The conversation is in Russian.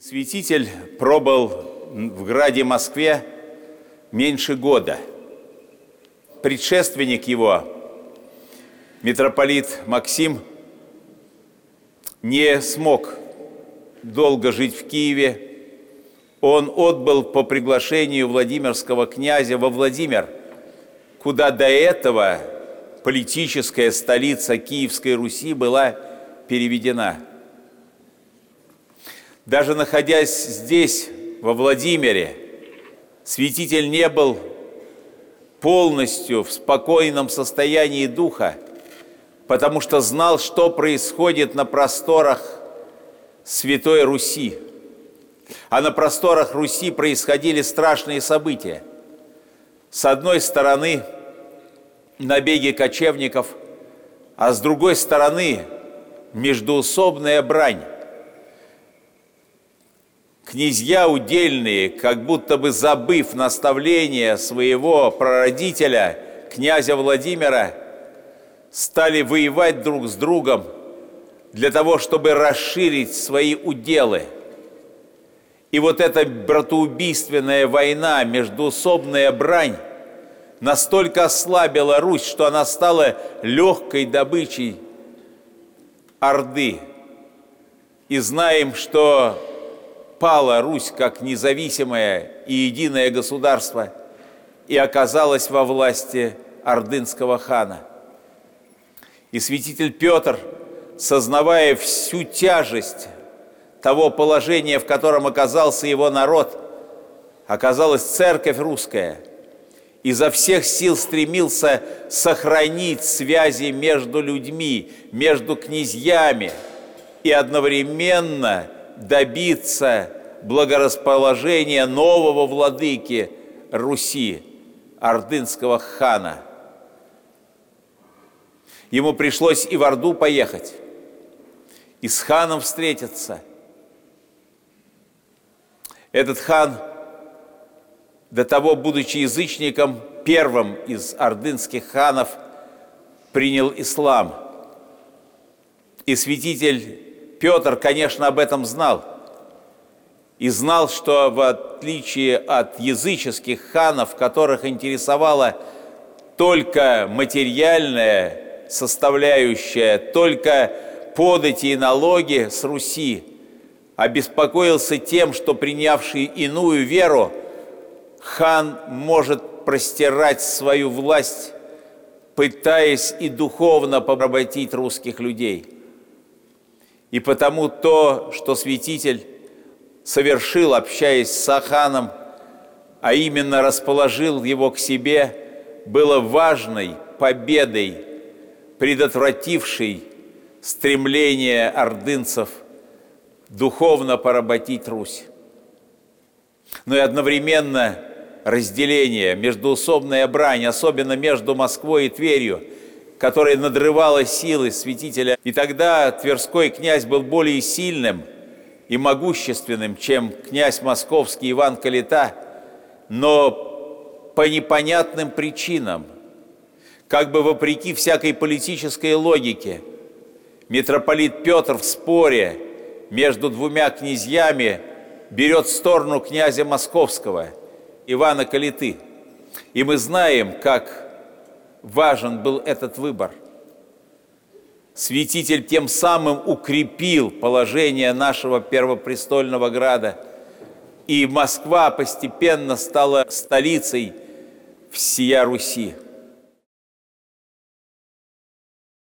Святитель пробыл в граде Москве меньше года. Предшественник его, митрополит Максим, не смог долго жить в Киеве. Он отбыл по приглашению Владимирского князя во Владимир, куда до этого политическая столица Киевской Руси была переведена. Даже находясь здесь, во Владимире, святитель не был полностью в спокойном состоянии духа, потому что знал, что происходит на просторах Святой Руси. А на просторах Руси происходили страшные события. С одной стороны, набеги кочевников, а с другой стороны, междоусобная брань. Князья удельные, как будто бы забыв наставления своего прародителя, князя Владимира, стали воевать друг с другом для того, чтобы расширить свои уделы. И вот эта братоубийственная война, междоусобная брань, настолько ослабила Русь, что она стала легкой добычей Орды. И знаем, что пала Русь как независимое и единое государство и оказалась во власти ордынского хана. И святитель Петр, сознавая всю тяжесть того положения, в котором оказался его народ, оказалась церковь русская, изо всех сил стремился сохранить связи между людьми, между князьями и одновременно добиться благорасположения нового владыки Руси, ордынского хана. Ему пришлось и в Орду поехать, и с ханом встретиться. Этот хан, до того, будучи язычником, первым из ордынских ханов принял ислам. И святитель Петр, конечно, об этом знал. И знал, что в отличие от языческих ханов, которых интересовала только материальная составляющая, только подати и налоги с Руси, обеспокоился тем, что принявший иную веру, хан может простирать свою власть, пытаясь и духовно поработить русских людей. И потому то, что святитель совершил, общаясь с ханом, а именно расположил его к себе, было важной победой, предотвратившей стремление ордынцев духовно поработить Русь. Но и одновременно разделение, междоусобная брань, особенно между Москвой и Тверью, которая надрывала силы святителя. И тогда тверской князь был более сильным и могущественным, чем князь московский Иван Калита, но по непонятным причинам, как бы вопреки всякой политической логике, митрополит Петр в споре между двумя князьями берет сторону князя московского Ивана Калиты. И мы знаем, как важен был этот выбор. Святитель тем самым укрепил положение нашего первопрестольного града, и Москва постепенно стала столицей всея Руси.